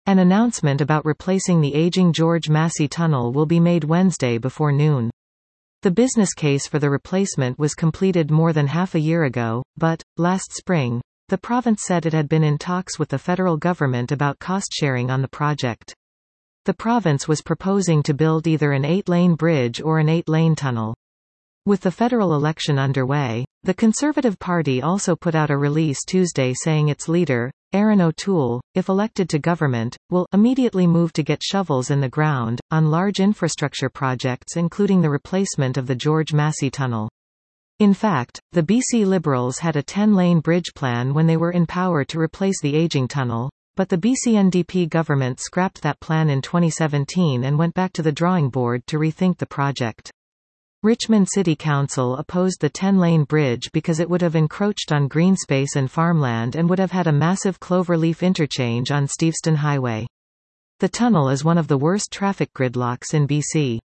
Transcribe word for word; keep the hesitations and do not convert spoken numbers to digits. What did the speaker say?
An announcement about replacing the aging George Massey Tunnel will be made Wednesday before noon. The business case for the replacement was completed more than half a year ago, but, last spring, the province said it had been in talks with the federal government about cost-sharing on the project. The province was proposing to build either an eight-lane bridge or an eight-lane tunnel. With the federal election underway, the Conservative Party also put out a release Tuesday saying its leader, Erin O'Toole, if elected to government, will immediately move to get shovels in the ground on large infrastructure projects including the replacement of the George Massey Tunnel. In fact, the B C Liberals had a ten-lane bridge plan when they were in power to replace the aging tunnel, but the B C N D P government scrapped that plan in twenty seventeen and went back to the drawing board to rethink the project. Richmond City Council opposed the ten-lane bridge because it would have encroached on green space and farmland and would have had a massive cloverleaf interchange on Steveston Highway. The tunnel is one of the worst traffic gridlocks in B C.